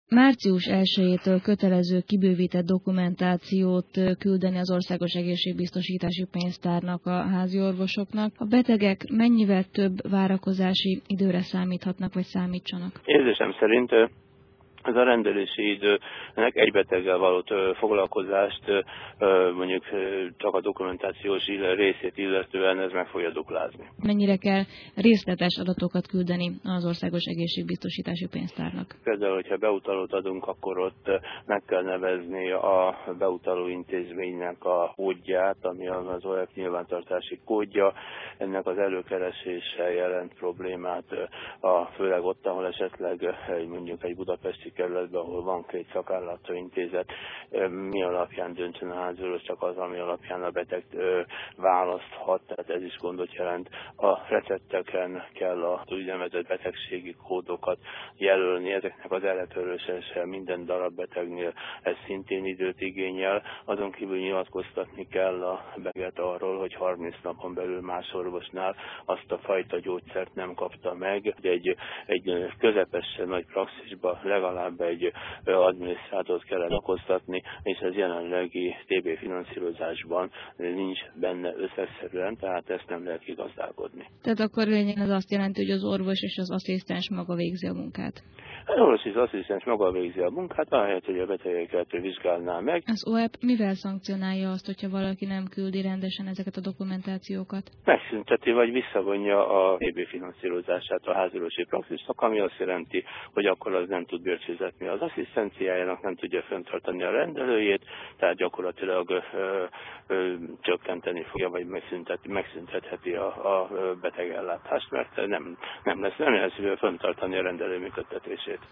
március 1-től kötelező kibővített dokumentációt küldeni az Országos Egészségbiztosítási Pénztárnak a házi orvosoknak. A betegek mennyivel több várakozási időre számíthatnak, vagy számítsanak? Érzésem szerint ez a rendelési időnek egy beteggel való foglalkozást, mondjuk csak a dokumentációs részét illetően ez meg fogja duplázni. Mennyire kell részletes adatokat küldeni az Országos Egészségbiztosítási Pénztárnak? Például, hogyha beutalót adunk, akkor ott meg kell nevezni a beutaló intézménynek a kódját, ami az OEP nyilvántartási kódja. Ennek az előkeresése jelent problémát, főleg ott, ahol esetleg mondjuk egy budapesti kerületben, ahol van 2 szakállátóintézet, mi alapján döntsön a háziorvos, csak az, ami alapján a beteg választhat, tehát ez is gondot jelent. A recepteken kell a úgynevezett betegségi kódokat jelölni, ezeknek az eltörlése minden darab betegnél ez szintén időt igényel, azon kívül nyilatkoztatni kell a beteget arról, hogy 30 napon belül más orvosnál azt a fajta gyógyszert nem kapta meg. Egy közepesen nagy praxisban legalább egy adminisztrátort kell nyilatkoztatni, és ez jelenlegi TB finanszírozásban nincs benne összegszerűen, tehát ezt nem lehet kigazdálkodni. Tehát akkor lényegében az azt jelenti, hogy az orvos és az asszisztens maga végzi a munkát? Az orvos és az asszisztens maga végzi a munkát, ahelyett, hogy a betegeket vizsgálná meg. Az OEP mivel szankcionálja azt, hogyha valaki nem küldi rendesen ezeket a dokumentációkat? Megszünteti vagy visszavonja a TB finanszírozását a háziorvosi praxisnak, ami azt jelenti, hogy akkor az nem tud bért fizetni az asszisztenciájának, nem tudja fenntartani a rendelőjét, tehát gyakorlatilag csökkenteni fogja, vagy megszüntetheti a betegellátást, mert nem lesz fenntartani a rendelő működtetését.